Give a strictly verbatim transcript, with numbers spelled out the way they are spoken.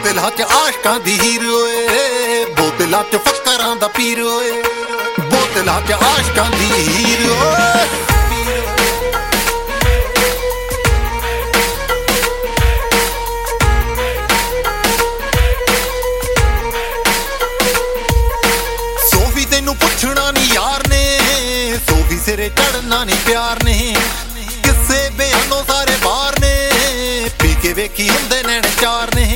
ਬੋਤਲਾਂ ਚ ਆਸ਼ਕਾਂ ਦੀ ਹੀਰ ਓਏ, ਬੋਤਲਾਂ ਚ ਫੱਕਰਾਂ ਦਾ ਪੀਰ ਓਏ, ਬੋਤਲਾਂ ਚ ਆਸ਼ਕਾਂ ਦੀ ਹੀਰ ਓਏ। ਸੋਫੀ ਤੈਨੂੰ ਪੁੱਛਣਾ ਨੀ ਯਾਰ ਨੇ, ਸੋਫੀ ਸਿਰੇ ਚੜਨਾ ਨੀ ਪਿਆਰ ਨੇ, ਕਿਸੇ ਬਿਆਨੋਂ ਸਾਰੇ ਬਾਹਰ ਨੇ, ਪੀ ਕੇ ਵੇਖੀ ਹੁੰਦੇ